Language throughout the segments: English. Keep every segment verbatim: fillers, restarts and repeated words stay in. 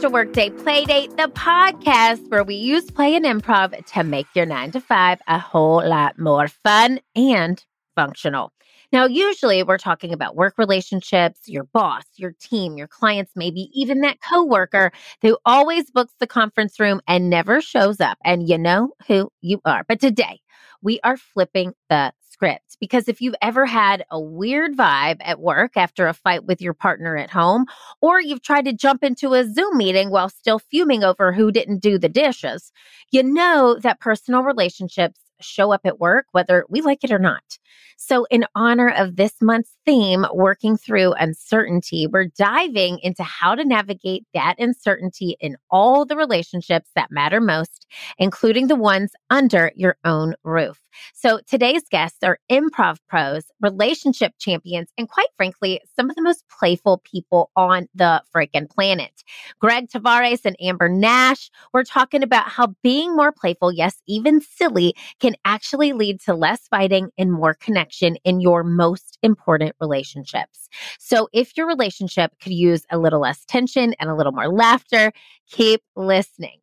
to Workday Playdate, the podcast where we use play and improv to make your nine to five a whole lot more fun and functional. Now, usually we're talking about work relationships, your boss, your team, your clients, maybe even that coworker who always books the conference room and never shows up. And you know who you are. But today, we are flipping the script, because if you've ever had a weird vibe at work after a fight with your partner at home, or you've tried to jump into a Zoom meeting while still fuming over who didn't do the dishes, you know that personal relationships show up at work, whether we like it or not. So in honor of this month's theme, working through uncertainty, we're diving into how to navigate that uncertainty in all the relationships that matter most, including the ones under your own roof. So today's guests are improv pros, relationship champions, and quite frankly, some of the most playful people on the freaking planet. Greg Tavares and Amber Nash, we're talking about how being more playful, yes, even silly, can actually lead to less fighting and more connection in your most important relationships. So if your relationship could use a little less tension and a little more laughter, keep listening.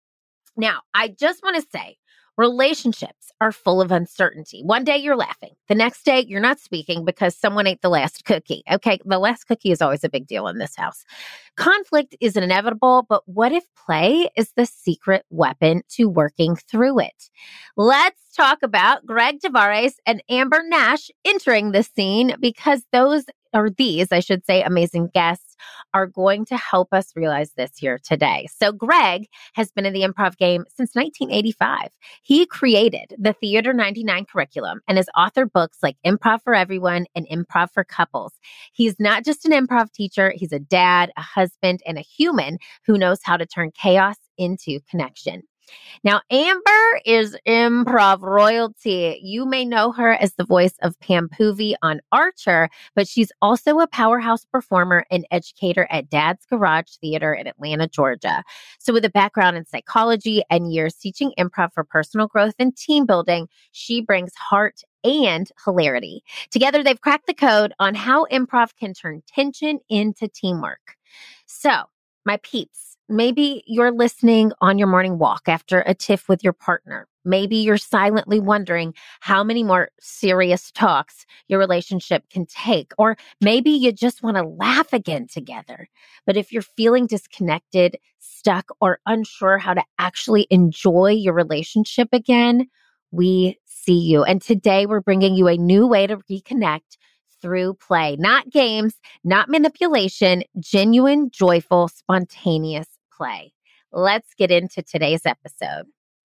Now, I just want to say, relationships are full of uncertainty. One day you're laughing. The next day you're not speaking because someone ate the last cookie. Okay, the last cookie is always a big deal in this house. Conflict is inevitable, but what if play is the secret weapon to working through it? Let's talk about Greg Tavares and Amber Nash entering the scene, because those or these, I should say, amazing guests are going to help us realize this here today. So Greg has been in the improv game since nineteen eighty-five. He created the Theater ninety-nine curriculum and has authored books like Improv for Everyone and Improv for Couples. He's not just an improv teacher, he's a dad, a husband, and a human who knows how to turn chaos into connection. Now, Amber is improv royalty. You may know her as the voice of Pam Poovey on Archer, but she's also a powerhouse performer and educator at Dad's Garage Theater in Atlanta, Georgia. So with a background in psychology and years teaching improv for personal growth and team building, she brings heart and hilarity. Together, they've cracked the code on how improv can turn tension into teamwork. So, my peeps, maybe you're listening on your morning walk after a tiff with your partner. Maybe you're silently wondering how many more serious talks your relationship can take. Or maybe you just want to laugh again together. But if you're feeling disconnected, stuck, or unsure how to actually enjoy your relationship again, we see you. And today we're bringing you a new way to reconnect through play. Not games, not manipulation, genuine, joyful, spontaneous play. Let's get into today's episode.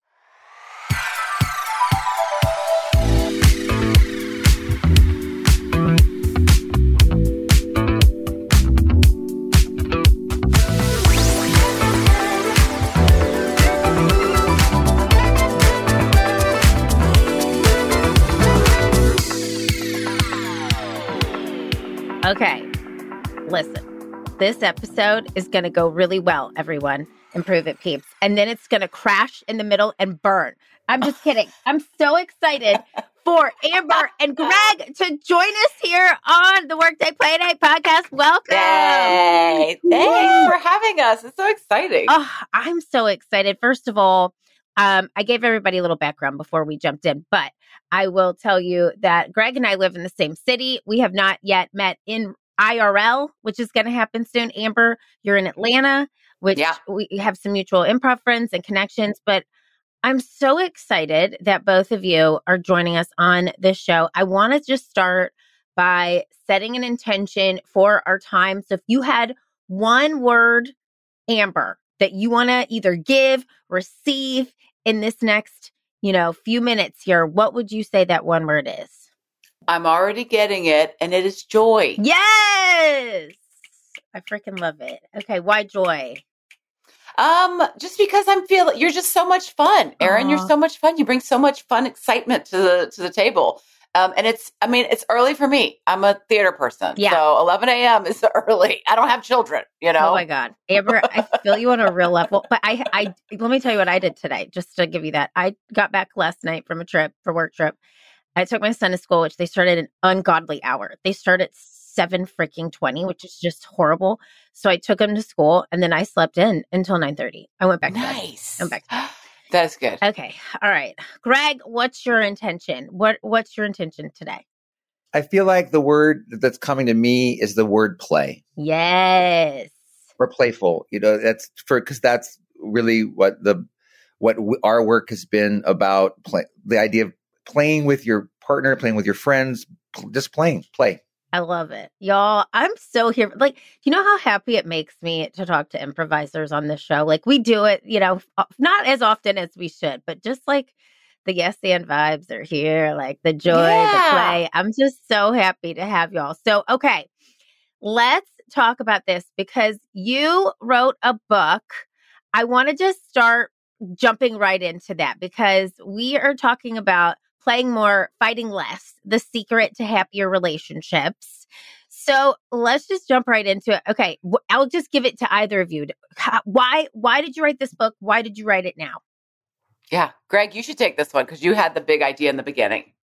Okay, listen. This episode is going to go really well, everyone. Improve it, peeps. And then it's going to crash in the middle and burn. I'm just kidding. I'm so excited for Amber and Greg to join us here on the Workday Playdate podcast. Welcome. Yay. Thanks for having us. It's so exciting. Oh, I'm so excited. First of all, um, I gave everybody a little background before we jumped in, but I will tell you that Greg and I live in the same city. We have not yet met in I R L, which is going to happen soon. Amber, you're in Atlanta, which yeah. we have some mutual improv friends and connections. But I'm so excited that both of you are joining us on this show. I want to just start by setting an intention for our time. So if you had one word, Amber, that you want to either give, receive in this next, you know, few minutes here, what would you say that one word is? I'm already getting it, and it is joy. Yes! I freaking love it. Okay, why joy? Um, just because I'm feeling you're just so much fun, Erin. Aww. You're so much fun. You bring so much fun, excitement to the to the table. Um, and it's, I mean, it's early for me. I'm a theater person. Yeah. So eleven a.m. is early. I don't have children, you know? Oh my God. Amber, I feel you on a real level. But I, I, let me tell you what I did today, just to give you that. I got back last night from a trip, for work trip. I took my son to school, which they started an ungodly hour. They start at seven freaking twenty, which is just horrible. So I took him to school and then I slept in until nine thirty. I went back nice. to bed. I went back to bed. That's good. Okay. All right. Greg, what's your intention? What What's your intention today? I feel like the word that's coming to me is the word play. Yes. Or playful. You know, that's for, because that's really what the, what w- our work has been about. Play, the idea of playing with your partner, playing with your friends, pl- just playing, play. I love it. Y'all, I'm so here. Like, you know how happy it makes me to talk to improvisers on this show? Like, we do it, you know, not as often as we should, but just like the yes and vibes are here, like the joy, yeah. the play. I'm just so happy to have y'all. So, okay, let's talk about this because you wrote a book. I want to just start jumping right into that because we are talking about playing more, fighting less, the secret to happier relationships. So let's just jump right into it. Okay, I'll just give it to either of you. Why, why did you write this book? Why did you write it now? Yeah, Greg, you should take this one because you had the big idea in the beginning.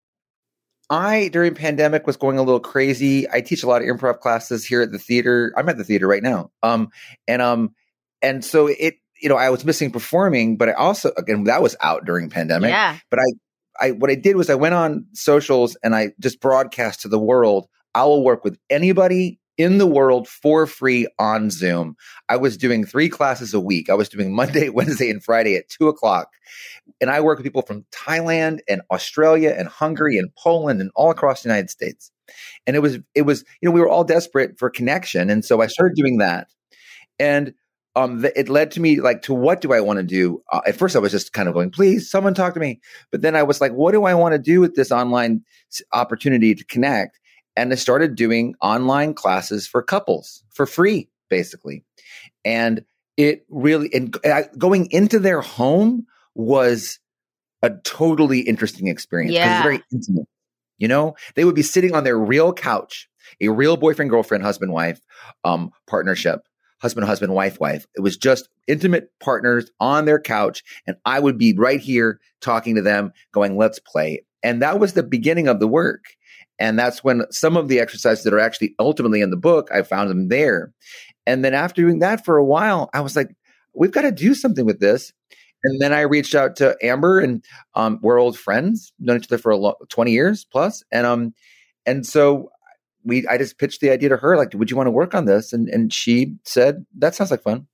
I, during pandemic, was going a little crazy. I teach a lot of improv classes here at the theater. I'm at the theater right now. Um, and um, and so it, you know, I was missing performing, but I also, again, that was out during pandemic. Yeah. But I, I, what I did was I went on socials and I just broadcast to the world. I will work with anybody in the world for free on Zoom. I was doing three classes a week. I was doing Monday, Wednesday, and Friday at two o'clock. And I work with people from Thailand and Australia and Hungary and Poland and all across the United States. And it was, it was, you know, we were all desperate for connection. And so I started doing that. And um, th- it led to me like, to what do I want to do? Uh, at first I was just kind of going, please, someone talk to me. But then I was like, what do I want to do with this online opportunity to connect? And I started doing online classes for couples for free, basically. And it really, and going into their home was a totally interesting experience. Yeah. It's very intimate. You know, they would be sitting on their real couch, a real boyfriend, girlfriend, husband, wife, um, partnership, husband, husband, wife, wife. It was just intimate partners on their couch. And I would be right here talking to them going, let's play. And that was the beginning of the work. And that's when some of the exercises that are actually ultimately in the book, I found them there. And then after doing that for a while, I was like, we've got to do something with this. And then I reached out to Amber, and um, we're old friends, known each other for a lo- twenty years plus. And um, and so we, I just pitched the idea to her, like, would you want to work on this? And and she said, that sounds like fun.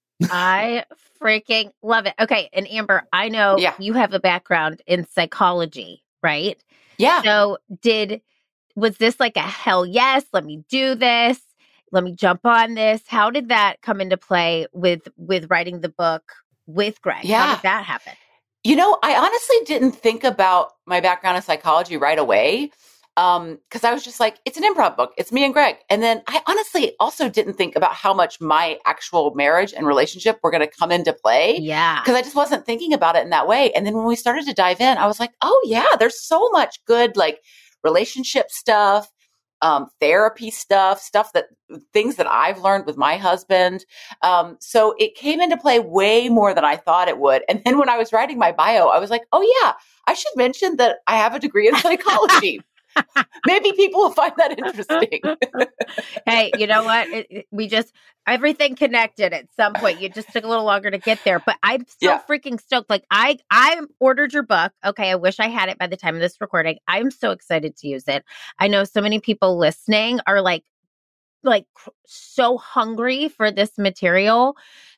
I freaking love it. Okay. And Amber, I know yeah. you have a background in psychology, right? Yeah. So did, was this like a hell yes, let me do this, let me jump on this? How did that come into play with, with writing the book with Greg? Yeah. How did that happen? You know, I honestly didn't think about my background in psychology right away. Um, cause I was just like, it's an improv book. It's me and Greg. And then I honestly also didn't think about how much my actual marriage and relationship were going to come into play. Yeah. Cause I just wasn't thinking about it in that way. And then when we started to dive in, I was like, oh yeah, there's so much good, like relationship stuff, um, therapy stuff, stuff that things that I've learned with my husband. Um, so it came into play way more than I thought it would. And then when I was writing my bio, I was like, oh yeah, I should mention that I have a degree in psychology. Maybe people will find that interesting. Hey, you know what? It, it, we just, everything connected at some point. You just took a little longer to get there, but I'm so yeah. freaking stoked. Like I, I ordered your book. Okay. I wish I had it by the time of this recording. I'm so excited to use it. I know so many people listening are like, like so hungry for this material.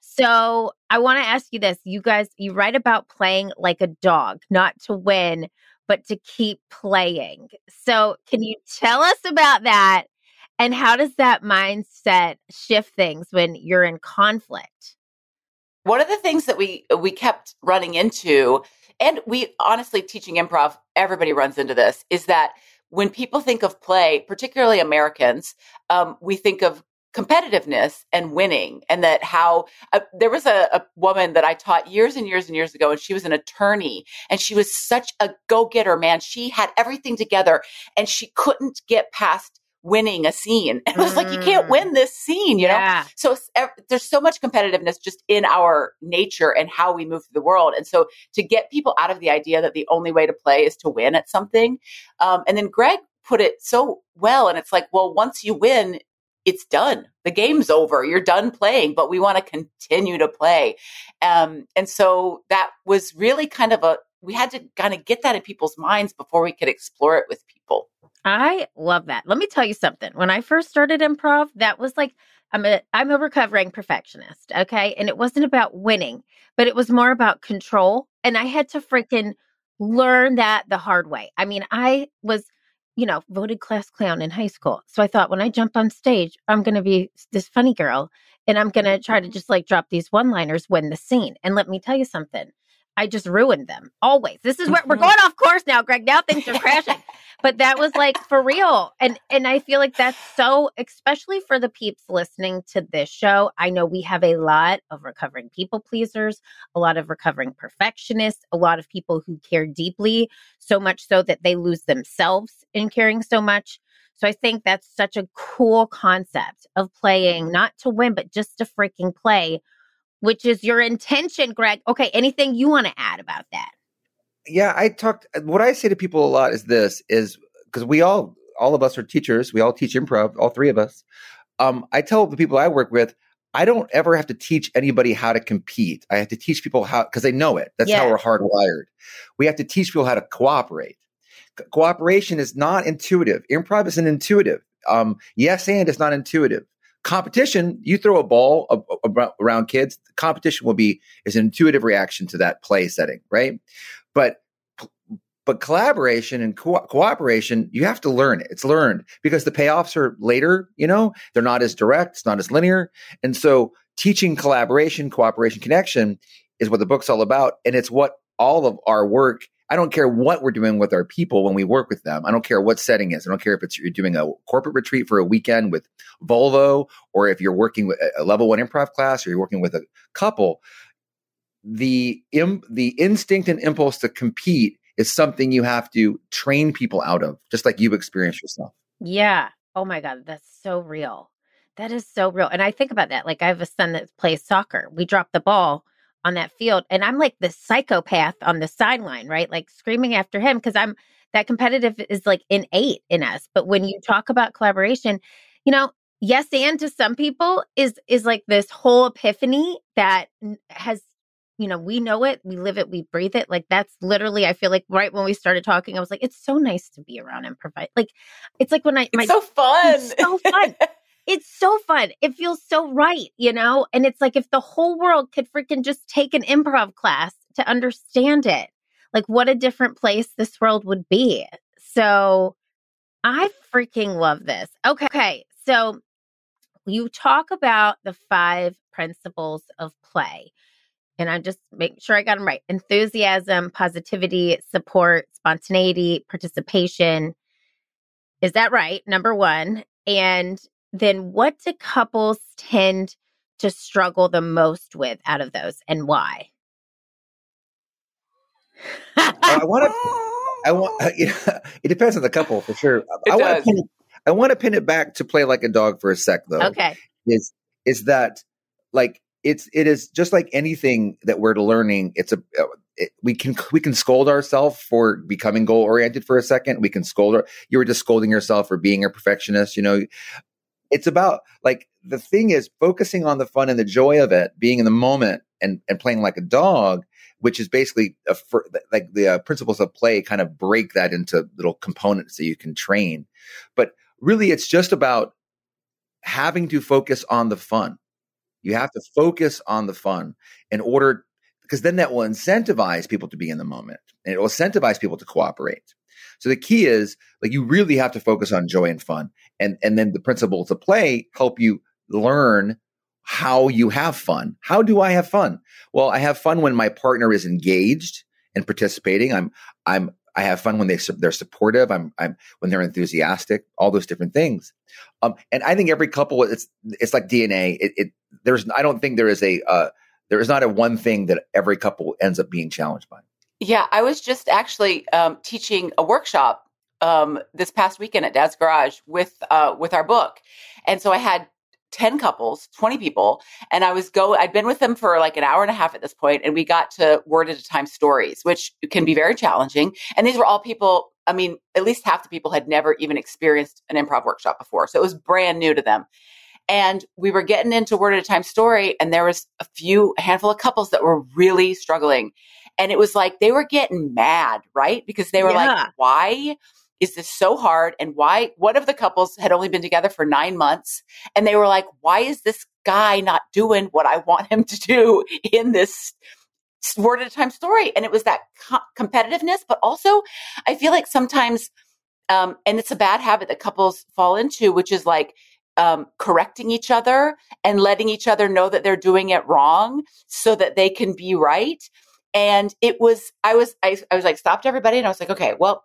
So I want to ask you this. You guys, you write about playing like a dog, not to win, but to keep playing. So can you tell us about that? And how does that mindset shift things when you're in conflict? One of the things that we we kept running into, and we honestly teaching improv, everybody runs into this, is that when people think of play, particularly Americans, um, we think of competitiveness and winning, and that how uh, there was a, a woman that I taught years and years and years ago, and she was an attorney, and she was such a go-getter, man. She had everything together, and she couldn't get past winning a scene. And I was mm. like, you can't win this scene, you yeah. know? So uh, there's so much competitiveness just in our nature and how we move through the world. And so to get people out of the idea that the only way to play is to win at something. Um, and then Greg put it so well. And it's like, well, once you win, it's done. The game's over. You're done playing, but we want to continue to play. Um, and so that was really kind of a, we had to kind of get that in people's minds before we could explore it with people. I love that. Let me tell you something. When I first started improv, that was like, I'm a, I'm a recovering perfectionist. Okay. And it wasn't about winning, but it was more about control. And I had to freaking learn that the hard way. I mean, I was, you know, voted class clown in high school. So I thought when I jump on stage, I'm going to be this funny girl and I'm going to try to just like drop these one-liners, win the scene. And let me tell you something. I just ruined them always. This is where we're going off course now, Greg. Now things are crashing. But that was like for real. And and I feel like that's so, especially for the peeps listening to this show. I know we have a lot of recovering people pleasers, a lot of recovering perfectionists, a lot of people who care deeply, so much so that they lose themselves in caring so much. So I think that's such a cool concept of playing, not to win, but just to freaking play, which is your intention, Greg. Okay, anything you want to add about that? Yeah, I talked, what I say to people a lot is this, is because we all, all of us are teachers. We all teach improv, all three of us. Um, I tell the people I work with, I don't ever have to teach anybody how to compete. I have to teach people how, because they know it. That's yeah. how we're hardwired. We have to teach people how to cooperate. Co- cooperation is not intuitive. Improv isn't intuitive. Um, yes, and it's not intuitive. Competition, you throw a ball a, a, around kids, competition will be is an intuitive reaction to that play setting, right? But but collaboration and co- cooperation, you have to learn it. It's learned because the payoffs are later, you know, they're not as direct, it's not as linear. And so teaching collaboration, cooperation, connection is what the book's all about. And it's what all of our work, I don't care what we're doing with our people when we work with them. I don't care what setting is. I don't care if it's you're doing a corporate retreat for a weekend with Volvo, or if you're working with a level one improv class, or you're working with a couple. The im- the instinct and impulse to compete is something you have to train people out of, just like you've experienced yourself. Yeah. Oh my God, that's so real. That is so real. And I think about that. Like I have a son that plays soccer. We drop the ball on that field and I'm like the psychopath on the sideline, right? Like screaming after him because I'm that competitive is like innate in us. But when you talk about collaboration, you know, yes, and to some people is is like this whole epiphany that has, you know, we know it, we live it, we breathe it. Like that's literally, I feel like right when we started talking, I was like, it's so nice to be around and provide. Like, it's like when I, my, it's so fun. It's so fun. It's so fun. It feels so right, you know? And it's like if the whole world could freaking just take an improv class to understand it, like what a different place this world would be. So I freaking love this. Okay. Okay. So you talk about the five principles of play. And I'm just making sure I got them right. Enthusiasm, positivity, support, spontaneity, participation. Is that right? Number one. And then what do couples tend to struggle the most with out of those and why? I want to, I want, uh, yeah, it depends on the couple for sure. It I does. want to pin it, I want to pin it back to Play Like a Dog for a sec though. Okay. Is, is that like, It's it is just like anything that we're learning. It's a it, we can we can scold ourselves for becoming goal oriented for a second. We can scold. Our, you were just scolding yourself for being a perfectionist. You know, it's about like the thing is focusing on the fun and the joy of it, being in the moment, and and playing like a dog, which is basically a, like the uh, principles of play kind of break that into little components that you can train. But really, it's just about having to focus on the fun. You have to focus on the fun in order, because then that will incentivize people to be in the moment and it will incentivize people to cooperate. So the key is like, you really have to focus on joy and fun. And, and then the principles of play help you learn how you have fun. How do I have fun? Well, I have fun when my partner is engaged and participating. I'm, I'm, I have fun when they, they're supportive. I'm, I'm, when they're enthusiastic, all those different things. Um, and I think every couple, it's, it's like D N A. It, it there's, I don't think there is a, uh, there is not a one thing that every couple ends up being challenged by. Yeah. I was just actually, um, teaching a workshop, um, this past weekend at Dad's Garage with, uh, with our book. And so I had ten couples, twenty people. And I was go, I'd been with them for like an hour and a half at this point, and we got to word at a time stories, which can be very challenging. And these were all people I mean, at least half the people had never even experienced an improv workshop before. So it was brand new to them. And we were getting into Word at a Time story, and there was a few, a handful of couples that were really struggling. And it was like they were getting mad, right? Because they were yeah. like, why is this so hard? And why, one of the couples had only been together for nine months. And they were like, why is this guy not doing what I want him to do in this Word at a Time story? And it was that co- competitiveness, but also I feel like sometimes, um, and it's a bad habit that couples fall into, which is like, Um, correcting each other and letting each other know that they're doing it wrong so that they can be right. And it was, I was, I, I was like, stopped everybody. And I was like, okay, well,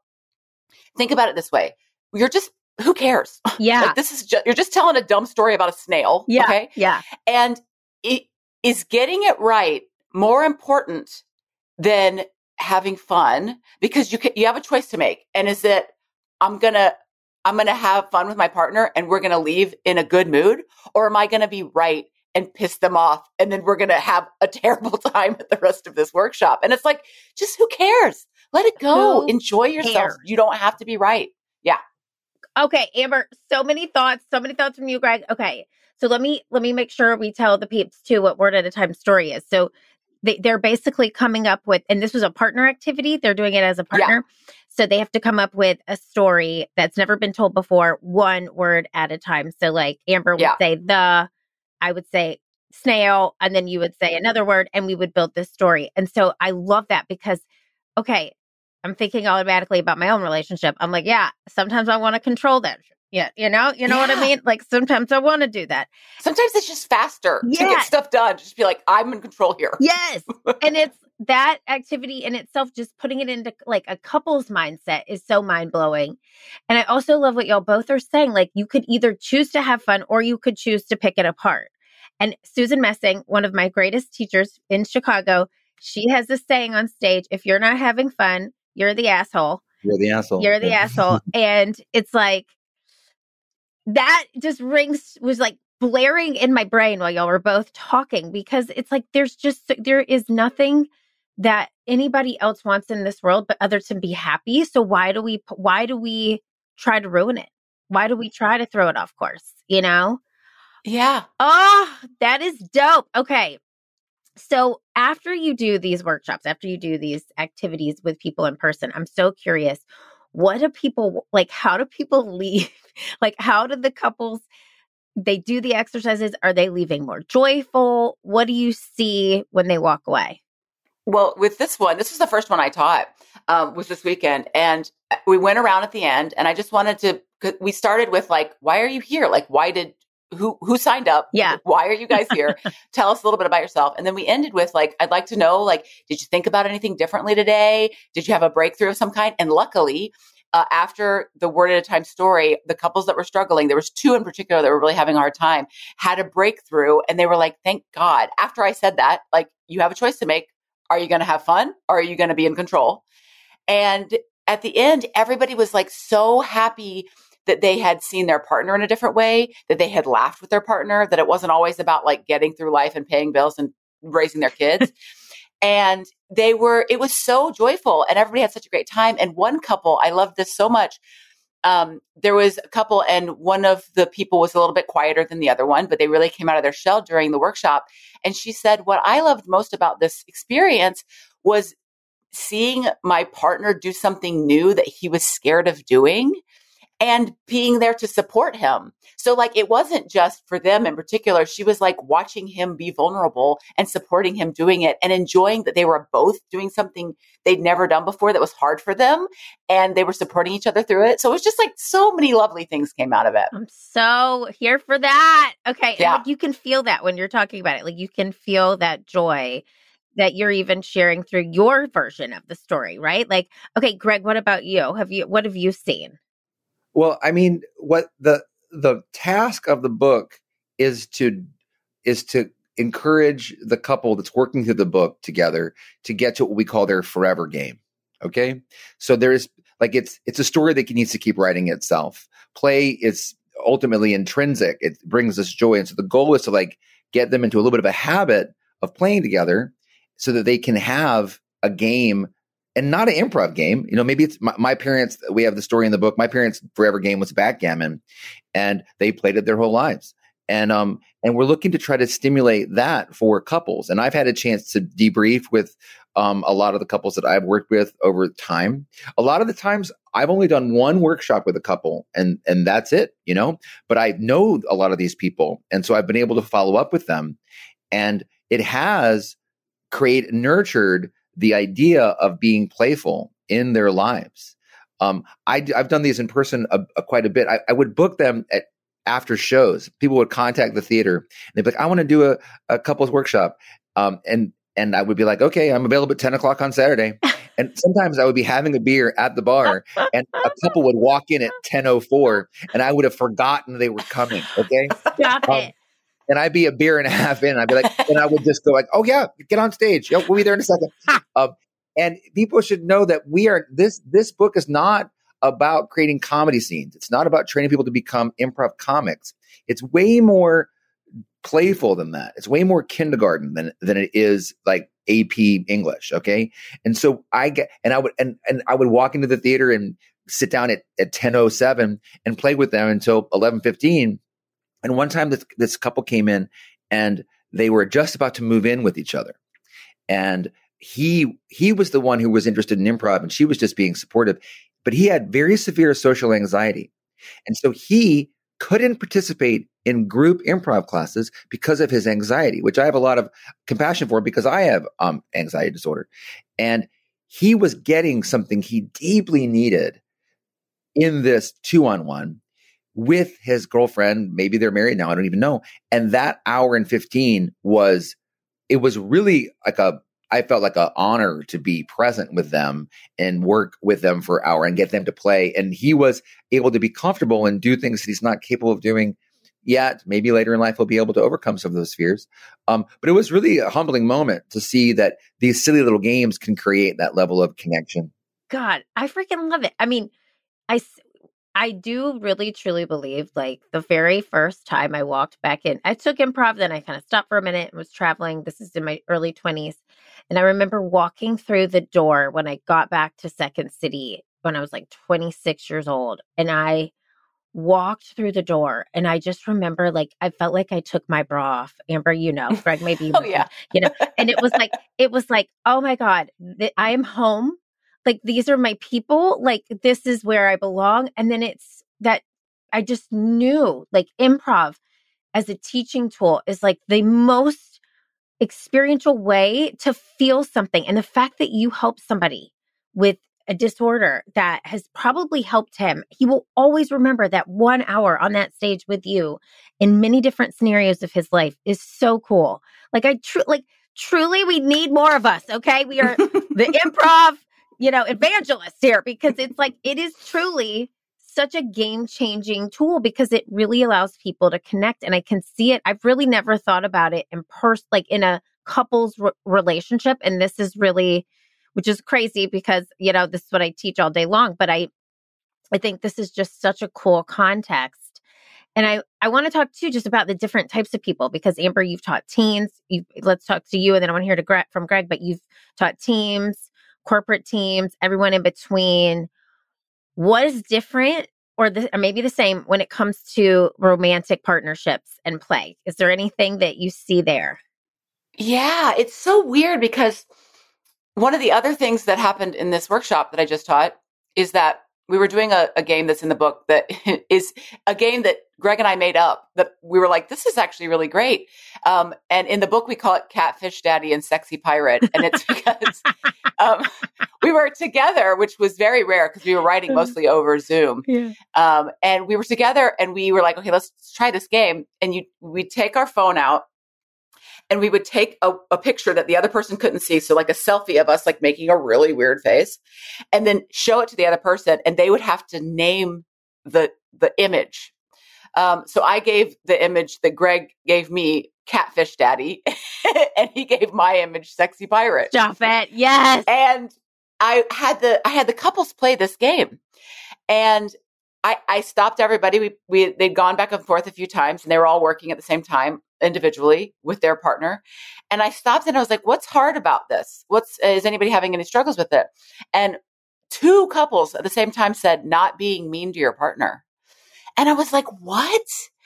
think about it this way. You're just, who cares? Yeah. Like this is just, you're just telling a dumb story about a snail. Yeah. Okay. Yeah. And it is getting it right more important than having fun, because you can, you have a choice to make. And is it, I'm going to, I'm going to have fun with my partner and we're going to leave in a good mood? Or am I going to be right and piss them off? And then we're going to have a terrible time at the rest of this workshop. And it's like, just who cares? Let it go. Who Enjoy yourself. cares? You don't have to be right. Yeah. Okay, Amber, so many thoughts, so many thoughts from you, Greg. Okay. So let me, let me make sure we tell the peeps too what Word at a Time story is. So they, they're basically coming up with, and this was a partner activity. They're doing it as a partner. Yeah. So they have to come up with a story that's never been told before, one word at a time. So like Amber would yeah. say the, I would say snail, and then you would say another word, and we would build this story. And so I love that because, okay, I'm thinking automatically about my own relationship. I'm like, yeah, sometimes I want to control that. Yeah, you know, you know yeah. what I mean? Like sometimes I want to do that. Sometimes it's just faster yes. to get stuff done. Just be like, I'm in control here. Yes. And it's that activity in itself, just putting it into like a couple's mindset is so mind blowing. And I also love what y'all both are saying. Like you could either choose to have fun or you could choose to pick it apart. And Susan Messing, one of my greatest teachers in Chicago, she has this saying on stage, if you're not having fun, you're the asshole. You're the asshole. You're the yeah. asshole. And it's like, that just rings, was like blaring in my brain while y'all were both talking, because it's like, there's just, there is nothing that anybody else wants in this world but other to be happy. So why do we, why do we try to ruin it? Why do we try to throw it off course? You know? Yeah. Oh, that is dope. Okay. So after you do these workshops, after you do these activities with people in person, I'm so curious, what do people, like, how do people leave? Like, how do the couples, they do the exercises? Are they leaving more joyful? What do you see when they walk away? Well, with this one, this was the first one I taught, um, was this weekend. And we went around at the end, and I just wanted to, we started with like, why are you here? Like, why did, who, who signed up? Yeah. Why are you guys here? Tell us a little bit about yourself. And then we ended with like, I'd like to know, like, did you think about anything differently today? Did you have a breakthrough of some kind? And luckily, uh, after the Word at a Time story, the couples that were struggling, there was two in particular that were really having a hard time, had a breakthrough. And they were like, thank God. After I said that, like, you have a choice to make. Are you going to have fun or are you going to be in control? And at the end, everybody was like so happy that they had seen their partner in a different way, that they had laughed with their partner, that it wasn't always about like getting through life and paying bills and raising their kids. And they were, it was so joyful and everybody had such a great time. And one couple, I loved this so much. Um, there was a couple and one of the people was a little bit quieter than the other one, but they really came out of their shell during the workshop. And she said, what I loved most about this experience was seeing my partner do something new that he was scared of doing and being there to support him. So like, it wasn't just for them in particular. She was like watching him be vulnerable and supporting him doing it and enjoying that they were both doing something they'd never done before that was hard for them. And they were supporting each other through it. So it was just like so many lovely things came out of it. I'm so here for that. Okay. Yeah. And like, you can feel that when you're talking about it. Like you can feel that joy that you're even sharing through your version of the story, right? Like, okay, Greg, what about you? Have you, what have you seen? Well, I mean, what the the task of the book is to is to encourage the couple that's working through the book together to get to what we call their forever game. Okay, so there's like it's it's a story that needs to keep writing itself. Play is ultimately intrinsic; it brings us joy, and so the goal is to like get them into a little bit of a habit of playing together, so that they can have a game and not an improv game. You know, maybe it's my, my parents, we have the story in the book. My parents' forever game was backgammon, and they played it their whole lives. And, um, and we're looking to try to stimulate that for couples. And I've had a chance to debrief with, um, a lot of the couples that I've worked with over time. A lot of the times I've only done one workshop with a couple, and, and that's it, you know, but I know a lot of these people. And so I've been able to follow up with them, and it has created, nurtured the idea of being playful in their lives. Um, I, I've done these in person a, a, quite a bit. I, I would book them at after shows. People would contact the theater and they'd be like, I want to do a, a couples workshop. Um, and, and I would be like, okay, I'm available at ten o'clock on Saturday. And sometimes I would be having a beer at the bar, and a couple would walk in at ten oh four, and I would have forgotten they were coming. Okay. Stop um, it. And I'd be a beer and a half in. I'd be like, and I would just go like, oh yeah, get on stage. Yep, we'll be there in a second. um, and people should know that we are, this, this book is not about creating comedy scenes. It's not about training people to become improv comics. It's way more playful than that. It's way more kindergarten than, than it is like A P English. Okay. And so I get, and I would, and, and I would walk into the theater and sit down at, at ten oh seven and play with them until eleven fifteen. And one time this, this couple came in and they were just about to move in with each other. And he, he was the one who was interested in improv, and she was just being supportive. But he had very severe social anxiety. And so he couldn't participate in group improv classes because of his anxiety, which I have a lot of compassion for because I have um, anxiety disorder. And he was getting something he deeply needed in this two-on-one with his girlfriend. Maybe they're married now. I don't even know. And that hour and fifteen was, it was really like a, I felt like an honor to be present with them and work with them for an hour and get them to play. And he was able to be comfortable and do things that he's not capable of doing yet. Maybe later in life, he'll be able to overcome some of those fears. Um, but it was really a humbling moment to see that these silly little games can create that level of connection. God, I freaking love it. I mean, I, I do really, truly believe like the very first time I walked back in, I took improv, then I kind of stopped for a minute and was traveling. This is in my early twenties. And I remember walking through the door when I got back to Second City when I was like twenty-six years old. And I walked through the door and I just remember like, I felt like I took my bra off. Amber, you know, Greg, maybe, you, oh, yeah. you know, and it was like, it was like, oh my God, th- I am home. Like, these are my people. Like, this is where I belong. And then it's that I just knew like improv as a teaching tool is like the most experiential way to feel something. And the fact that you help somebody with a disorder that has probably helped him, he will always remember that one hour on that stage with you in many different scenarios of his life is so cool. Like I tr- like truly, we need more of us. Okay. We are the improv, you know, evangelists here, because it's like, it is truly such a game-changing tool because it really allows people to connect. And I can see it. I've really never thought about it in person, like in a couple's re- relationship. And this is really, which is crazy because, you know, this is what I teach all day long. But I, I think this is just such a cool context. And I, I want to talk too just about the different types of people, because Amber, you've taught teens. You, let's talk to you, and then I want to hear to Gre- from Greg. But you've taught teams, corporate teams, everyone in between. What is different or, the, or maybe the same when it comes to romantic partnerships and play? Is there anything that you see there? Yeah, it's so weird because one of the other things that happened in this workshop that I just taught is that we were doing a, a game that's in the book that is a game that Greg and I made up, that we were like, this is actually really great. Um, and in the book, we call it Catfish Daddy and Sexy Pirate. And it's because um, we were together, which was very rare because we were writing mostly over Zoom. Yeah. Um, and we were together and we were like, okay, let's try this game. And you, we take our phone out and we would take a, a picture that the other person couldn't see. So like a selfie of us, like making a really weird face, and then show it to the other person, and they would have to name the, the image. Um, so I gave the image that Greg gave me Catfish Daddy, and he gave my image Sexy Pirate. Stop it. Yes. And I had the, I had the couples play this game, and I, I stopped everybody. We, we, they'd gone back and forth a few times and they were all working at the same time individually with their partner. And I stopped and I was like, what's hard about this? What's, is anybody having any struggles with it? And two couples at the same time said, not being mean to your partner. And I was like, what?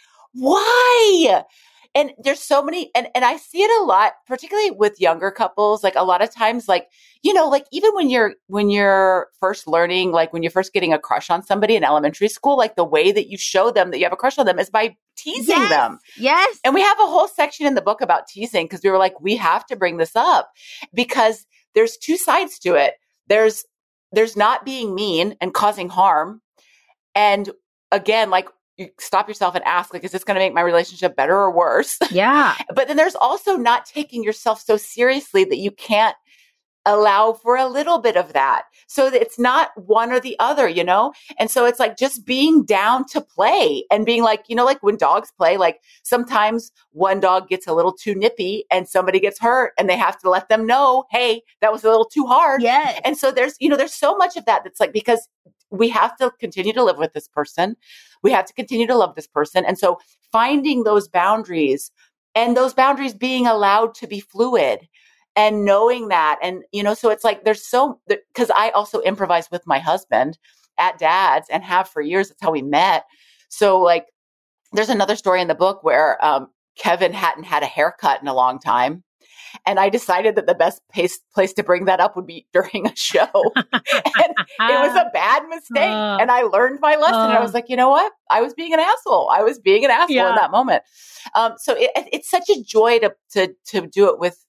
Why? And there's so many, and, and I see it a lot, particularly with younger couples. Like a lot of times, like, you know, like even when you're, when you're first learning, like when you're first getting a crush on somebody in elementary school, like the way that you show them that you have a crush on them is by teasing yes, them. Yes. And we have a whole section in the book about teasing because we were like, we have to bring this up because there's two sides to it. There's, there's not being mean and causing harm. And again, like, you stop yourself and ask, like, is this going to make my relationship better or worse? Yeah. But then there's also not taking yourself so seriously that you can't allow for a little bit of that. So that it's not one or the other, you know? And so it's like just being down to play and being like, you know, like when dogs play, like sometimes one dog gets a little too nippy and somebody gets hurt and they have to let them know, hey, that was a little too hard. Yes. And so there's, you know, there's so much of that that's like, because we have to continue to live with this person. We have to continue to love this person. And so finding those boundaries and those boundaries being allowed to be fluid and knowing that. And, you know, so it's like, there's so, because I also improvise with my husband at Dad's and have for years. That's how we met. So like, there's another story in the book where um, Kevin hadn't had a haircut in a long time. And I decided that the best place, place to bring that up would be during a show. And it was a bad mistake. Uh, and I learned my lesson. Uh, and I was like, you know what? I was being an asshole. I was being an asshole yeah. in that moment. Um, so it, it's such a joy to, to, to do it with,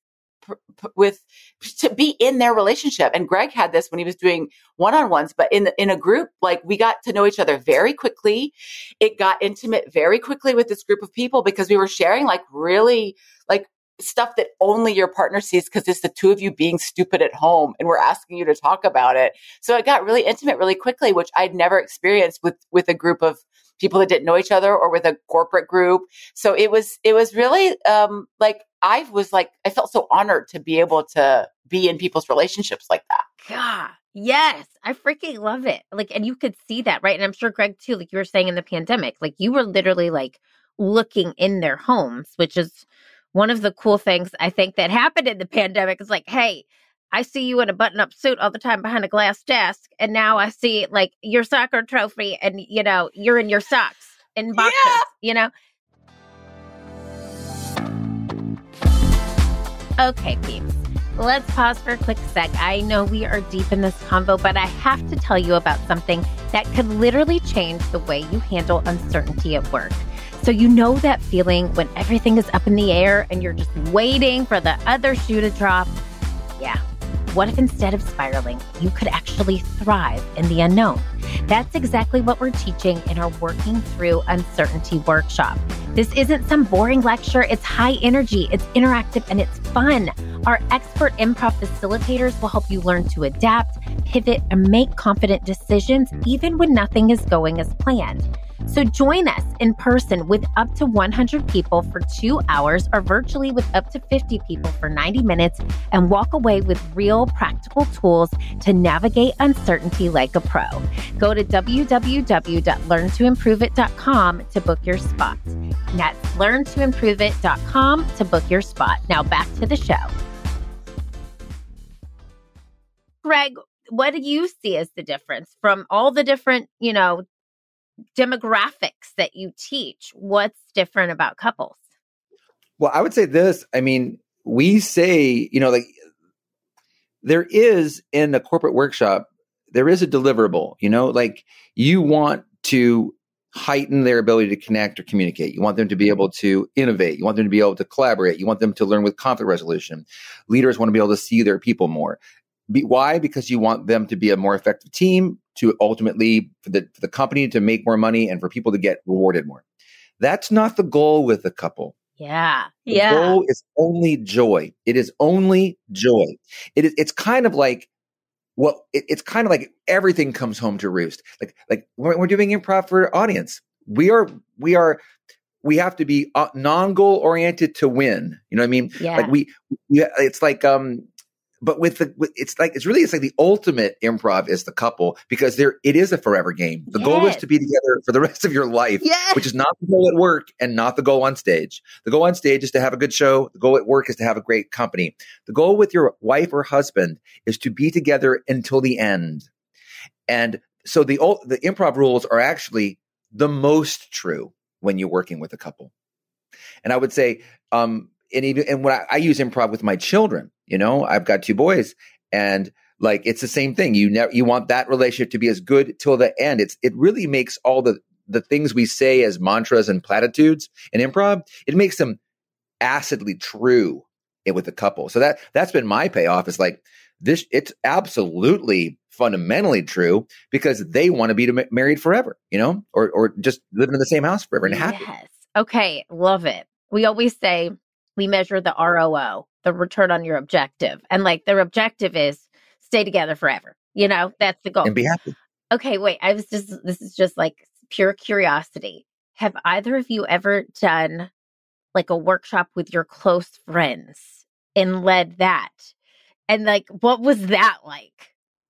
with, to be in their relationship. And Greg had this when he was doing one-on-ones, but in, in a group, like we got to know each other very quickly. It got intimate very quickly with this group of people because we were sharing like really like, stuff that only your partner sees because it's the two of you being stupid at home and we're asking you to talk about it. So it got really intimate really quickly, which I'd never experienced with, with a group of people that didn't know each other or with a corporate group. So it was, it was really, um, like, I was like, I felt so honored to be able to be in people's relationships like that. God, yes. I freaking love it. Like, and you could see that, right? And I'm sure Greg too, like you were saying in the pandemic, like you were literally like looking in their homes, which is one of the cool things I think that happened in the pandemic is like, hey, I see you in a button-up suit all the time behind a glass desk. And now I see like your soccer trophy and, you know, you're in your socks in boxes, yeah. you know? Okay, peeps. Let's pause for a quick sec. I know we are deep in this convo, but I have to tell you about something that could literally change the way you handle uncertainty at work. So you know that feeling when everything is up in the air and you're just waiting for the other shoe to drop? Yeah. What if instead of spiraling, you could actually thrive in the unknown? That's exactly what we're teaching in our Working Through Uncertainty workshop. This isn't some boring lecture. It's high energy, it's interactive, and it's fun. Our expert improv facilitators will help you learn to adapt, pivot, and make confident decisions even when nothing is going as planned. So join us in person with up to one hundred people for two hours or virtually with up to fifty people for ninety minutes and walk away with real practical tools to navigate uncertainty like a pro. Go to w w w dot learn to improve it dot com to book your spot. That's learn to improve it dot com to book your spot. Now back to the show. Greg, what do you see as the difference from all the different, you know, demographics that you teach? What's different about couples? Well, I would say this. I mean, we say, you know, like there is in a corporate workshop, there is a deliverable, you know, like you want to heighten their ability to connect or communicate. You want them to be able to innovate. You want them to be able to collaborate. You want them to learn with conflict resolution. Leaders want to be able to see their people more. Be, why? Because you want them to be a more effective team, to ultimately for the, for the company to make more money and for people to get rewarded more. That's not the goal with a couple. Yeah. The yeah. goal is only joy. It is only joy. It is, it's kind of like, well, it, it's kind of like everything comes home to roost. Like, like when we're doing improv for audience, we are, we are, we have to be uh, non-goal oriented to win. You know what I mean? Yeah. Like we, we, it's like, um, but with the, with, it's like, it's really, it's like the ultimate improv is the couple, because there, it is a forever game. The yes. goal is to be together for the rest of your life, yes. which is not the goal at work and not the goal on stage. The goal on stage is to have a good show. The goal at work is to have a great company. The goal with your wife or husband is to be together until the end. And so the, the improv rules are actually the most true when you're working with a couple. And I would say, um, and even, and when I, I use improv with my children, you know, I've got two boys, and like, it's the same thing. You never, you want that relationship to be as good till the end. It's, it really makes all the, the things we say as mantras and platitudes in improv, it makes them acidly true with a couple. So that, that's been my payoff, is like this, it's absolutely fundamentally true, because they want to be to married forever, you know, or, or just living in the same house forever and happy. Yes. Okay. Love it. We always say we measure the R O O, the return on your objective. And like their objective is stay together forever. You know, that's the goal. And be happy. Okay, wait. I was just, this is just like pure curiosity. Have either of you ever done like a workshop with your close friends and led that? And like, what was that like?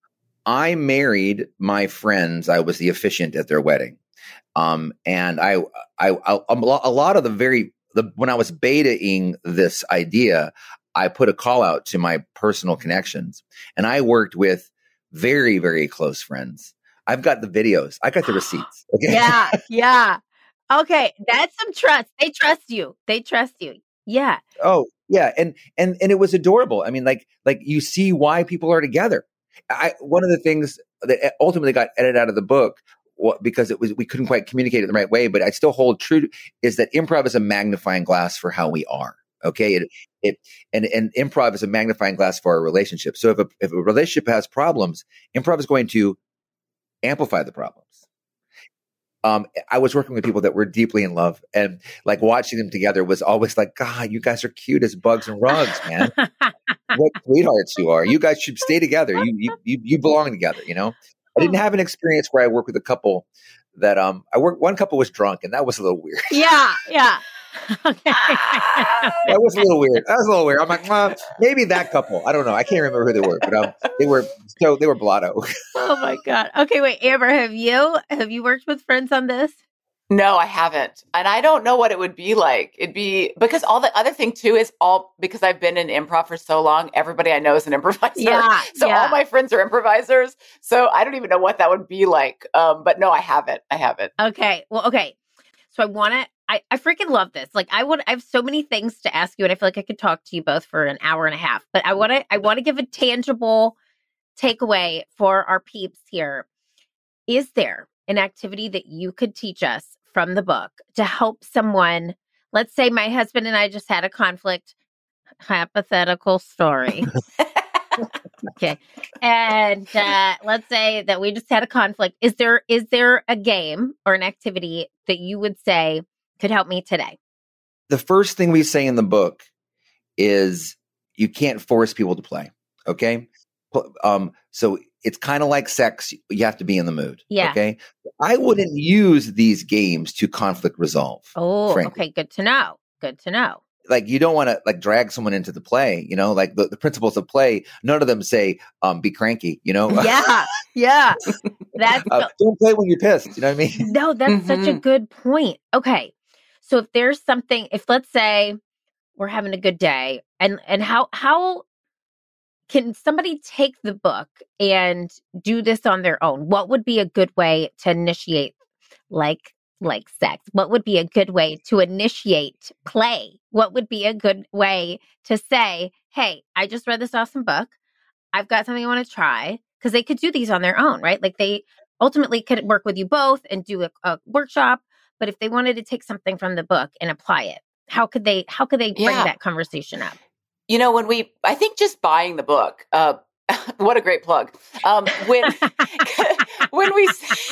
I married my friends. I was the officiant at their wedding. Um, and I, I, I, a lot of the very, the, when I was betaing this idea, I put a call out to my personal connections, and I worked with very, very close friends. I've got the videos. I got the receipts. Okay? Yeah. Yeah. Okay. That's some trust. They trust you. They trust you. Yeah. Oh yeah. And, and, and it was adorable. I mean, like, like you see why people are together. I, one of the things that ultimately got edited out of the book, well, because it was, we couldn't quite communicate it the right way, but I still hold true to, is that improv is a magnifying glass for how we are. Okay. It, it, and, and improv is a magnifying glass for our relationship. So if a, if a relationship has problems, improv is going to amplify the problems. Um, I was working with people that were deeply in love, and like watching them together was always like, God, you guys are cute as bugs and rugs, man. What sweethearts you are. You guys should stay together. You, you, you, you belong together, you know? I didn't have an experience where I worked with a couple that, um, I worked, one couple was drunk, and that was a little weird. Yeah. Yeah. Okay. That was a little weird. That was a little weird. I'm like, well, maybe that couple. I don't know. I can't remember who they were, but um, they were so they were blotto. Oh my God. Okay, wait, Amber, have you have you worked with friends on this? No, I haven't. And I don't know what it would be like. It'd be because all the other thing too is all because I've been in improv for so long, everybody I know is an improviser. Yeah, so yeah. all my friends are improvisers. So I don't even know what that would be like. Um, but no, I haven't. I haven't. Okay. Well, okay. So I want to, I, I freaking love this. Like I would, I have so many things to ask you, and I feel like I could talk to you both for an hour and a half, but I want to, I want to give a tangible takeaway for our peeps here. Is there an activity that you could teach us from the book to help someone? Let's say my husband and I just had a conflict, hypothetical story. Okay. And uh, let's say that we just had a conflict. Is there is there a game or an activity that you would say could help me today? The first thing we say in the book is you can't force people to play. Okay. Um, so it's kind of like sex. You have to be in the mood. Yeah. Okay. I wouldn't use these games to conflict resolve. Oh, frankly. Okay. Good to know. Good to know. Like you don't want to like drag someone into the play, you know, like the, the principles of play. None of them say, um, be cranky, you know? Yeah. Yeah. That's uh, don't play when you're pissed. You know what I mean? No, that's mm-hmm. such a good point. Okay. So if there's something, if let's say we're having a good day, and, and how, how can somebody take the book and do this on their own? What would be a good way to initiate like, like sex? What would be a good way to initiate play? What would be a good way to say, hey, I just read this awesome book. I've got something I want to try. Because they could do these on their own, right? Like they ultimately could work with you both and do a, a workshop. But if they wanted to take something from the book and apply it, how could they, how could they bring yeah. that conversation up? You know, when we, I think just buying the book, uh, what a great plug. Um, when, when we,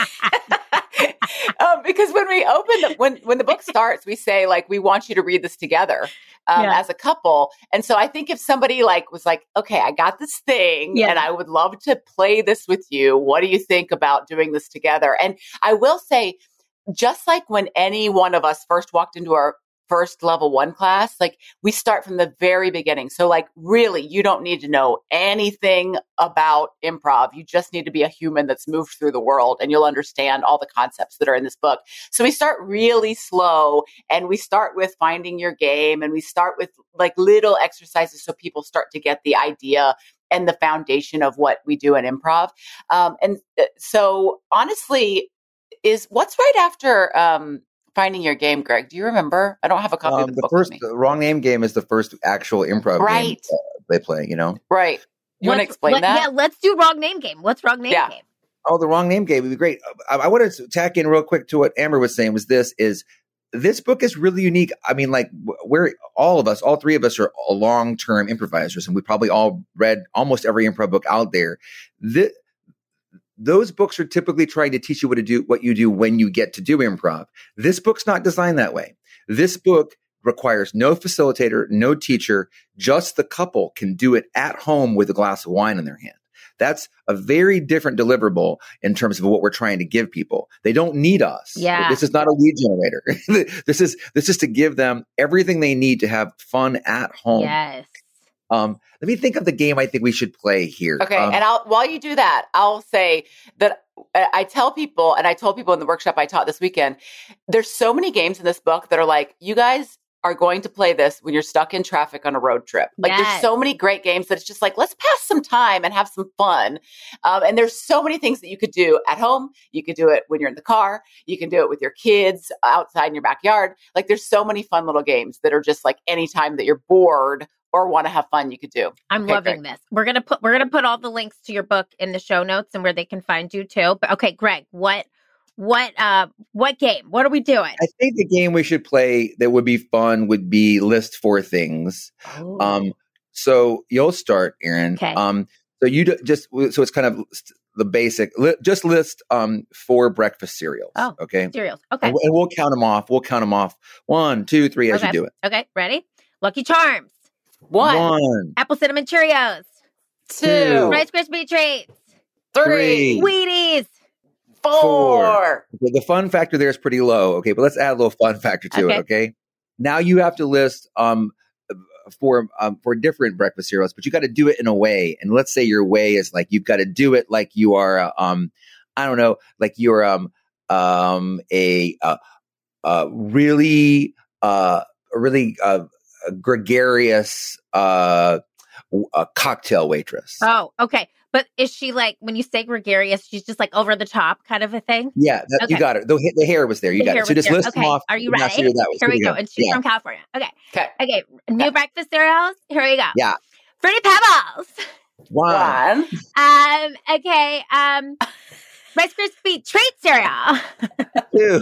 um, because when we open the, when, when the book starts, we say like, we want you to read this together, um, yeah. as a couple. And so I think if somebody like was like, okay, I got this thing yeah. and I would love to play this with you. What do you think about doing this together? And I will say, just like when any one of us first walked into our first level one class, like we start from the very beginning. So like really, you don't need to know anything about improv. You just need to be a human that's moved through the world and you'll understand all the concepts that are in this book. So we start really slow and we start with finding your game and we start with like little exercises so people start to get the idea and the foundation of what we do in improv. Um, and so honestly, is what's right after um, Finding Your Game, Greg? Do you remember? I don't have a copy um, of the, the book first with me. The Wrong Name Game is the first actual improv right. game uh, they play, you know? Right. You want to explain let, that? Yeah, let's do Wrong Name Game. What's Wrong Name yeah. Game? Oh, the Wrong Name Game would be great. I, I wanted to tack in real quick to what Amber was saying was this is this book is really unique. I mean, like we're all of us, all three of us are long-term improvisers, and we probably all read almost every improv book out there. This, Those books are typically trying to teach you what to do, what you do when you get to do improv. This book's not designed that way. This book requires no facilitator, no teacher, just the couple can do it at home with a glass of wine in their hand. That's a very different deliverable in terms of what we're trying to give people. They don't need us. Yeah. This is not a lead generator. This is this is to give them everything they need to have fun at home. Yes. Um, let me think of the game I think we should play here. Okay. Um, and I'll, while you do that, I'll say that I tell people, and I told people in the workshop I taught this weekend, there's so many games in this book that are like, you guys are going to play this when you're stuck in traffic on a road trip. Like yes. there's so many great games that it's just like, let's pass some time and have some fun. Um, and there's so many things that you could do at home. You could do it when you're in the car. You can do it with your kids outside in your backyard. Like there's so many fun little games that are just like anytime that you're bored or want to have fun, you could do. I'm okay, loving Greg. this. We're gonna put we're gonna put all the links to your book in the show notes and where they can find you too. But okay, Greg, what what uh what game? What are we doing? I think the game we should play that would be fun would be list four things. Oh. Um, so you'll start, Erin. Okay. Um, so you d- just so it's kind of the basic. Li- just list um four breakfast cereals. Oh, okay. Cereals. Okay. And, and we'll count them off. We'll count them off. One, two, three, as okay. you do it. Okay. Ready? Lucky Charms. One. One. Apple Cinnamon Cheerios. Two. Rice Krispie Treats. Three. Three. Wheaties. Four. Four. Okay, the fun factor there is pretty low. Okay, but let's add a little fun factor to Okay. it. Okay. Now you have to list um for um for different breakfast cereals, but you got to do it in a way. And let's say your way is like you've got to do it like you are uh, um I don't know, like you're um um a uh, uh really uh really uh gregarious uh, uh cocktail waitress. Oh, okay. But is she like, when you say gregarious, she's just like over the top kind of a thing? Yeah, that, Okay. you got it. The, the hair was there. You The got hair it. So was just there. list Okay. them off. Are you Now, ready? so that was Here we pretty go. good. And she's Yeah. from California. Okay. Okay. Okay. New breakfast cereals. Here we go. Yeah. Fruity Pebbles. One. One. Um, okay. Um, Rice Krispie treat cereal. Two.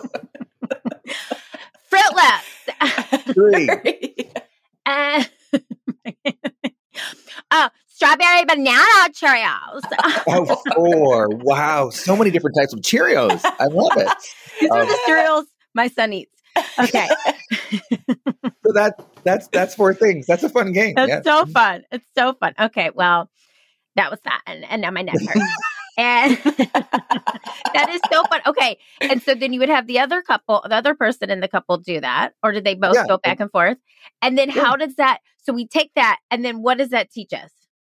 Fruit Loops. Three. Uh, oh, strawberry banana Cheerios. Oh, four. Wow. So many different types of Cheerios. I love it. These are Um, the cereals my son eats. Okay. So that that's that's four things. That's a fun game. That's Yeah. so fun. It's so fun. Okay, well, that was that. And, and now my neck hurts. And that is so fun. Okay. And so then you would have the other couple, the other person in the couple do that, or did they both Yeah. go back and forth? And then Yeah. how does that, so we take that and then what does that teach us?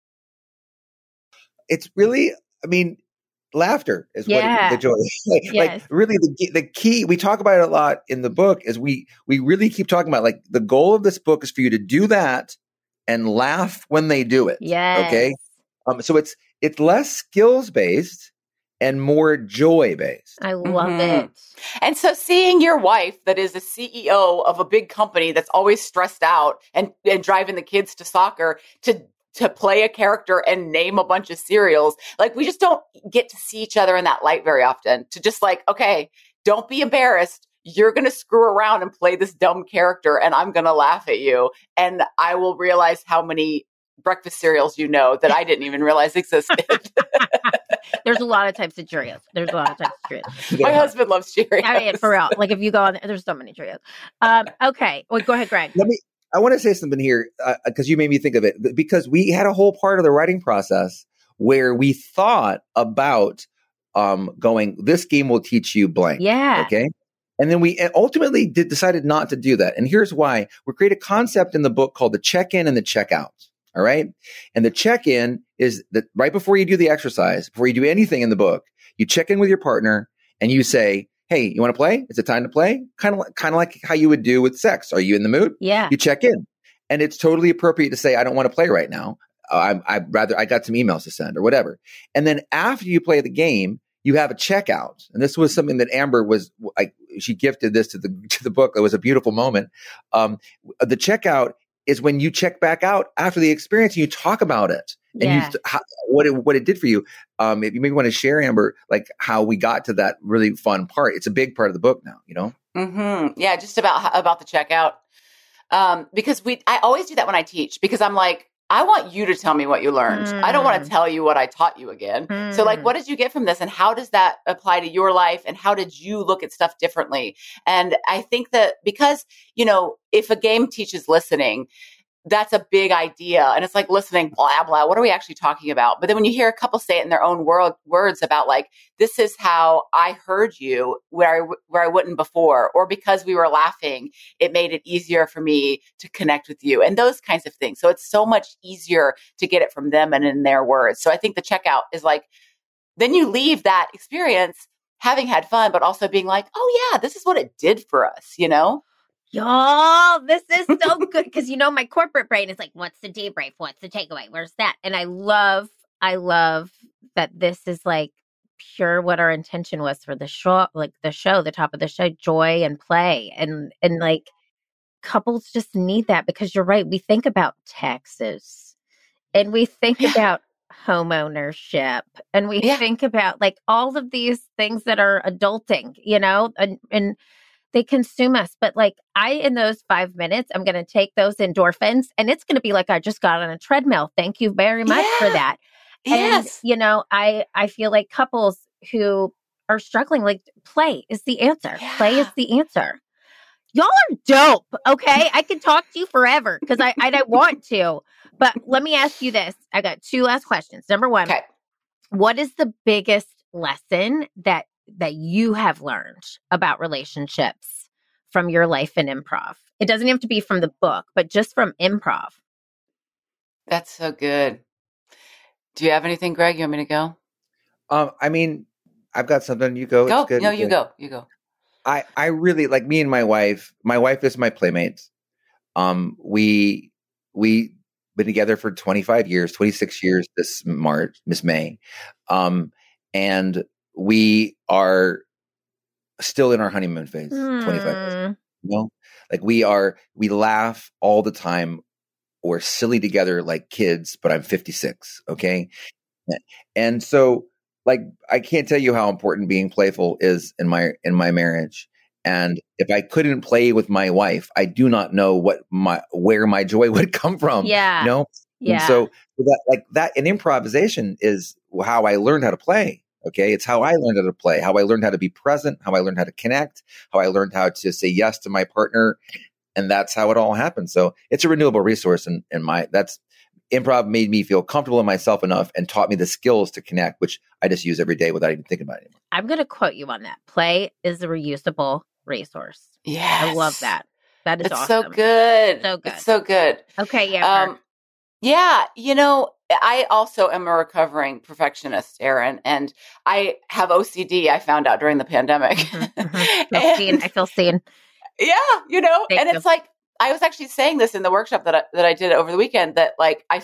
It's really, I mean, laughter is Yeah. what the joy is. Like, Yes. like really the key- the key we talk about it a lot in the book is we we really keep talking about like the goal of this book is for you to do that and laugh when they do it. Yes. Okay. Um, so it's it's less skills based and more joy based. I love Mhm. it. And so seeing your wife that is a C E O of a big company that's always stressed out and, and driving the kids to soccer to to play a character and name a bunch of cereals, like we just don't get to see each other in that light very often. To just like, okay, don't be embarrassed. You're going to screw around and play this dumb character and I'm going to laugh at you. And I will realize how many breakfast cereals you know that I didn't even realize existed. There's a lot of types of Cheerios. There's a lot of types of Cheerios. My husband loves Cheerios. I mean, for real. Like if you go on, there's so many Cheerios. Um, okay. Well, go ahead, Greg. Let me. I want to say something here because uh, you made me think of it because we had a whole part of the writing process where we thought about um, going. This game will teach you blank. Yeah. Okay. And then we ultimately did, decided not to do that. And here's why. We create a concept in the book called the check-in and the check-out. All right. And the check-in is that right before you do the exercise, before you do anything in the book, you check in with your partner and you say, hey, you want to play? Is it time to play? Kind of like, kind of like how you would do with sex. Are you in the mood? Yeah. You check in. And it's totally appropriate to say, I don't want to play right now. Uh, I, I'd rather, I got some emails to send or whatever. And then after you play the game, you have a checkout. And this was something that Amber was like, she gifted this to the, to the book. It was a beautiful moment. Um, the checkout is when you check back out after the experience and you talk about it and yeah. you, how, what it, what it did for you. Um, if you maybe want to share, Amber, like how we got to that really fun part. It's a big part of the book now, you know? Mm-hmm. Yeah. Just about, about the checkout. Um, because we, I always do that when I teach because I'm like, I want you to tell me what you learned. Mm. I don't want to tell you what I taught you again. Mm. So like, what did you get from this? And how does that apply to your life? And how did you look at stuff differently? And I think that because, you know, if a game teaches listening, that's a big idea. And it's like listening, blah, blah. What are we actually talking about? But then when you hear a couple say it in their own world, words about like, this is how I heard you where I, where I wouldn't before, or because we were laughing, it made it easier for me to connect with you and those kinds of things. So it's so much easier to get it from them and in their words. So I think the checkout is like, then you leave that experience having had fun, but also being like, oh yeah, this is what it did for us, you know? Y'all, this is so good because, you know, my corporate brain is like, what's the debrief? What's the takeaway? Where's that? And I love, I love that this is like pure what our intention was for the show, like the show, the top of the show, joy and play. And, and like couples just need that because you're right. We think about taxes and we think yeah. about home ownership and we yeah. think about like all of these things that are adulting, you know, and, and they consume us. But like I, in those five minutes, I'm going to take those endorphins and it's going to be like I just got on a treadmill. Thank you very much yeah. for that. Yes. And, you know, I, I feel like couples who are struggling, like play is the answer. Yeah. Play is the answer. Y'all are dope. Okay. I can talk to you forever because I, I don't want to. But let me ask you this. I got two last questions. Number one, okay. What is the biggest lesson that that you have learned about relationships from your life in improv? It doesn't have to be from the book, but just from improv. That's so good. Do you have anything, Greg? You want me to go? Um, I mean, I've got something. You go. Go. It's good. No, you go. You go. I, I really like me and my wife. My wife is my playmate. Um, we, we been together for twenty-five years, twenty-six years this March, Miss May. Um, and we are still in our honeymoon phase, mm. twenty-five years. You know, like we are, we laugh all the time. We're silly together like kids, but I'm fifty-six. Okay. And so like, I can't tell you how important being playful is in my, in my marriage. And if I couldn't play with my wife, I do not know what my, where my joy would come from. Yeah. You know? Yeah. And so that, like that, and improvisation is how I learned how to play. Okay. It's how I learned how to play, how I learned how to be present, how I learned how to connect, how I learned how to say yes to my partner. And that's how it all happened. So it's a renewable resource. And, and my, that's, improv made me feel comfortable in myself enough and taught me the skills to connect, which I just use every day without even thinking about it anymore. I'm going to quote you on that. Play is a reusable resource. Yeah, I love that. That is it's awesome. so good. So good. It's so good. Okay. Yeah. Um, yeah. You know, I also am a recovering perfectionist, Erin, and I have O C D. I found out during the pandemic. Mm-hmm, mm-hmm. I feel seen. I feel seen. Yeah. You know, Thank and you. It's like, I was actually saying this in the workshop that I, that I did over the weekend that like, I,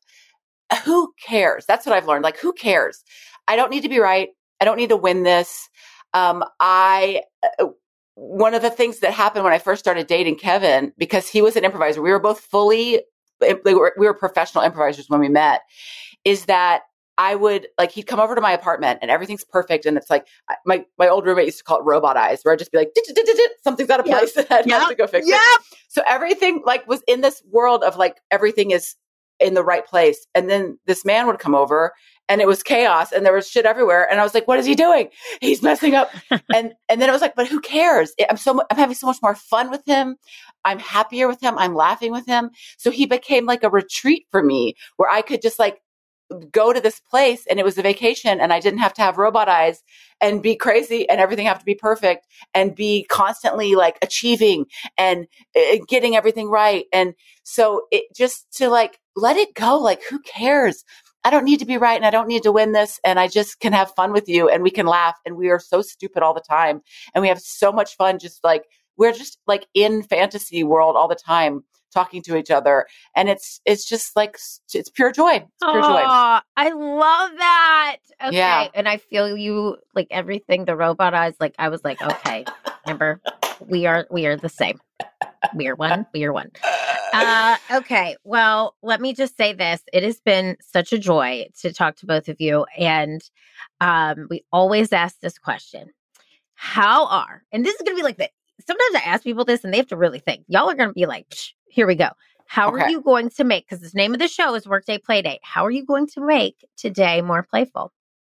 who cares? That's what I've learned. Like, who cares? I don't need to be right. I don't need to win this. Um, I, uh, one of the things that happened when I first started dating Kevin, because he was an improviser, we were both fully, we were, we were professional improvisers when we met, is that I would like, he'd come over to my apartment and everything's perfect. And it's like, my, my old roommate used to call it robot eyes, where I'd just be like, something's out of place and I'd have to go fix yep. it. So everything like was in this world of like, everything is in the right place. And then this man would come over and it was chaos and there was shit everywhere. And I was like, what is he doing? He's messing up. and, and then I was like, but who cares? I'm so, I'm having so much more fun with him. I'm happier with him. I'm laughing with him. So he became like a retreat for me where I could just like go to this place and it was a vacation and I didn't have to have robot eyes and be crazy and everything have to be perfect and be constantly like achieving and uh, getting everything right. And so it just to like, let it go. Like, who cares? I don't need to be right and I don't need to win this. And I just can have fun with you and we can laugh. And we are so stupid all the time. And we have so much fun. Just like, we're just like in fantasy world all the time, talking to each other. And it's, it's just like, it's pure joy. It's pure joy. I love that. Okay. Yeah. And I feel you like everything, the robot eyes, like I was like, okay, remember we are, we are the same. We are one. We are one. Uh, okay. Well, let me just say this. It has been such a joy to talk to both of you. And um, we always ask this question. How are, and this is going to be like the, sometimes I ask people this and they have to really think. Y'all are going to be like, here we go. How okay. are you going to make, because the name of the show is Workday Playdate. How are you going to make today more playful?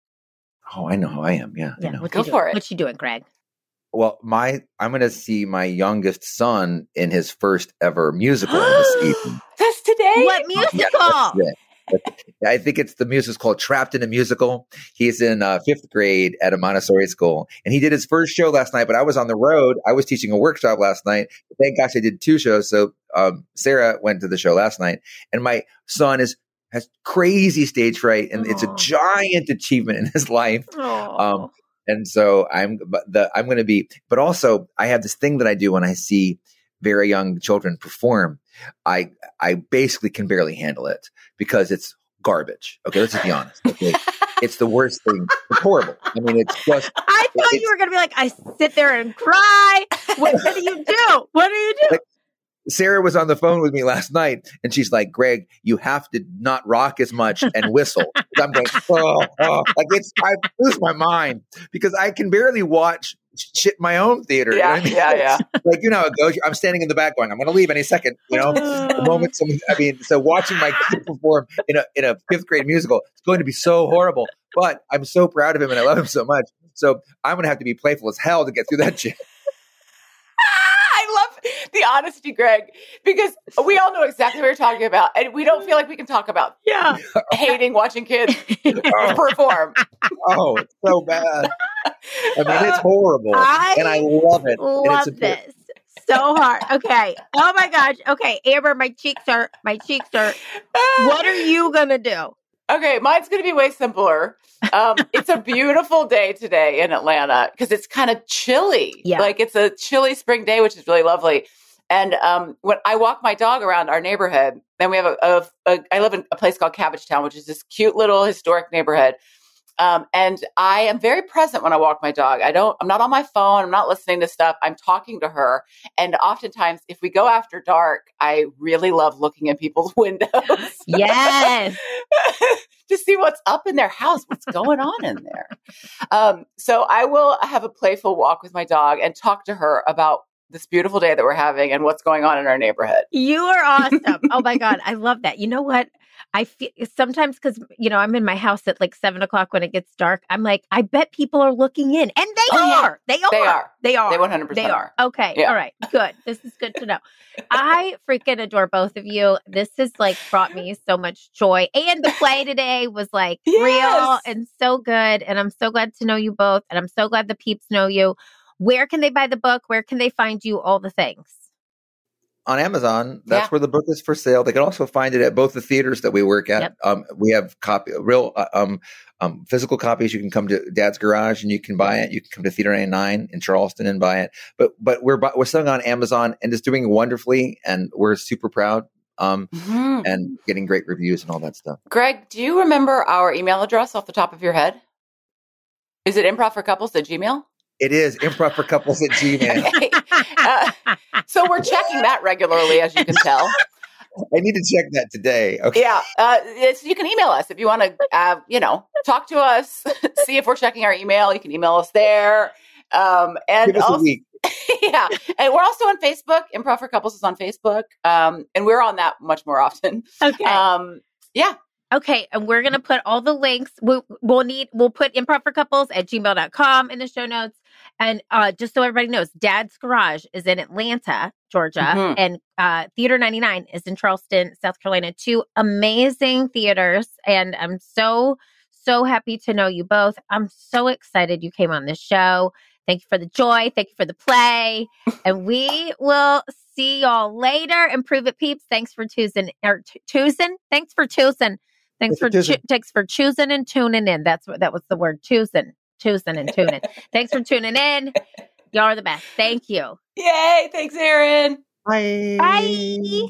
Oh, I know how I am. Yeah. yeah I know. what Go you for it. What you doing, Greg? Well, my I'm going to see my youngest son in his first ever musical this evening. That's today? What musical? Yeah, that's I think it's the musical called Trapped in a Musical. He's in uh, fifth grade at a Montessori school. And he did his first show last night, but I was on the road. I was teaching a workshop last night. Thank gosh I did two shows. So um, Sarah went to the show last night. And my son is has crazy stage fright. And Aww. It's a giant achievement in his life. Um, and so I'm the I'm going to be, but also I have this thing that I do when I see very young children perform. I I basically can barely handle it because it's garbage. Okay, let's just be honest. Okay, it's the worst thing. It's horrible. I mean, it's just. I thought you were going to be like, I sit there and cry. What, what do you do? What do you do? Like, Sarah was on the phone with me last night, and she's like, "Greg, you have to not rock as much and whistle." I'm going, oh, oh, like it's. I lose my mind because I can barely watch shit in my own theater. Yeah, you know what I mean? yeah, yeah. Like, you know how it goes. I'm standing in the back going, I'm going to leave any second. You know, the moment someone, I mean, so watching my kid perform in a in a fifth grade musical, it's going to be so horrible. But I'm so proud of him and I love him so much. So I'm going to have to be playful as hell to get through that shit. I love the honesty, Greg, because we all know exactly what you're talking about. And we don't feel like we can talk about yeah. hating watching kids oh. perform. Oh, it's so bad. I mean, it's horrible. I and I love it. Love and it's this. So hard. Okay. Oh my gosh. Okay. Amber, my cheeks hurt. My cheeks hurt. What are you going to do? Okay, mine's going to be way simpler. Um, it's a beautiful day today in Atlanta because it's kind of chilly. Yeah. Like it's a chilly spring day, which is really lovely. And um, when I walk my dog around our neighborhood, then we have a, a, a I live in a place called Cabbagetown, which is this cute little historic neighborhood. Um, and I am very present when I walk my dog. I don't, I'm not on my phone. I'm not listening to stuff. I'm talking to her. And oftentimes if we go after dark, I really love looking at people's windows. Yes. To see what's up in their house, what's going on in there. Um, so I will have a playful walk with my dog and talk to her about this beautiful day that we're having and what's going on in our neighborhood. You are awesome. Oh my God. I love that. You know what? I feel sometimes because, you know, I'm in my house at like seven o'clock when it gets dark. I'm like, I bet people are looking in. And they oh, are. Yeah. They are. They are. They are. They one hundred percent They are. are. Okay. Yeah. All right. Good. This is good to know. I freaking adore both of you. This has like brought me so much joy. And the play today was like yes. real and so good. And I'm so glad to know you both. And I'm so glad the peeps know you. Where can they buy the book? Where can they find you? All the things. On Amazon, that's yeah. where the book is for sale. They can also find it at both the theaters that we work at. Yep. Um, we have copy, real uh, um, um, physical copies. You can come to Dad's Garage and you can buy it. You can come to Theater ninety-nine in Charleston and buy it. But but we're we're selling on Amazon and it's doing wonderfully, and we're super proud. Um, mm-hmm. and getting great reviews and all that stuff. Greg, do you remember our email address off the top of your head? Is it improv for couples at Gmail? It is improv for couples at Gmail. Okay. Uh, so we're checking that regularly, as you can tell. I need to check that today. Okay. Yeah. Uh, it's, you can email us if you want to, uh, you know, talk to us, see if we're checking our email. You can email us there. Um, and Give us also, a week. yeah. And we're also on Facebook. Improv for Couples is on Facebook. Um, and we're on that much more often. Okay. Um, yeah. Okay, and we're going to put all the links. We'll, we'll need, we'll put improv for couples at gmail dot com in the show notes. And uh, just so everybody knows, Dad's Garage is in Atlanta, Georgia, mm-hmm. and uh, Theater ninety-nine is in Charleston, South Carolina. Two amazing theaters. And I'm so, so happy to know you both. I'm so excited you came on this show. Thank you for the joy. Thank you for the play. And we will see y'all later. Improve It, peeps. Thanks for choosing. Or t- choosing? Thanks for choosing. Thanks for, cho- thanks for choosing and tuning in. That's what that was the word, choosing. Choosing and tuning. Thanks for tuning in. Y'all are the best. Thank you. Yay. Thanks, Erin. Bye. Bye.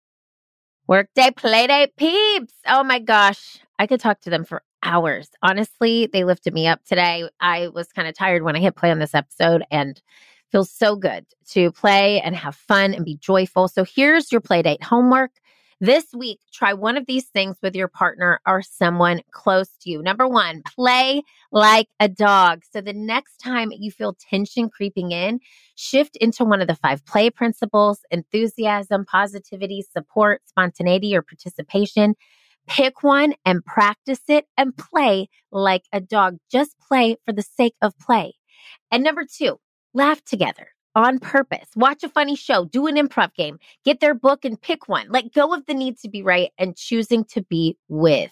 Workday Playdate peeps. Oh my gosh. I could talk to them for hours. Honestly, they lifted me up today. I was kind of tired when I hit play on this episode and feels so good to play and have fun and be joyful. So here's your Playdate homework. This week, try one of these things with your partner or someone close to you. Number one, play like a dog. So the next time you feel tension creeping in, shift into one of the five play principles: enthusiasm, positivity, support, spontaneity, or participation. Pick one and practice it and play like a dog. Just play for the sake of play. And number two, laugh together. On purpose. Watch a funny show. Do an improv game. Get their book and pick one. Let go of the need to be right and choosing to be with.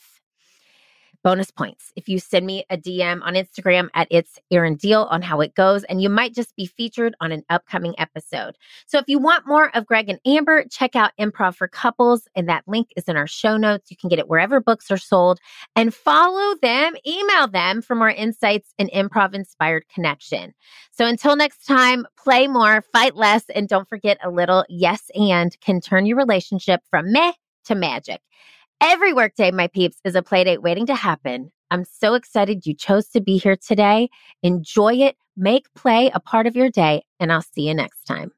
Bonus points if you send me a D M on Instagram at It's Erin Diehl on how it goes, and you might just be featured on an upcoming episode. So if you want more of Greg and Amber, check out Improv for Couples, and that link is in our show notes. You can get it wherever books are sold, and follow them, email them for more insights and improv-inspired connection. So until next time, play more, fight less, and don't forget a little yes and can turn your relationship from meh to magic. Every workday, my peeps, is a playdate waiting to happen. I'm so excited you chose to be here today. Enjoy it. Make play a part of your day, and I'll see you next time.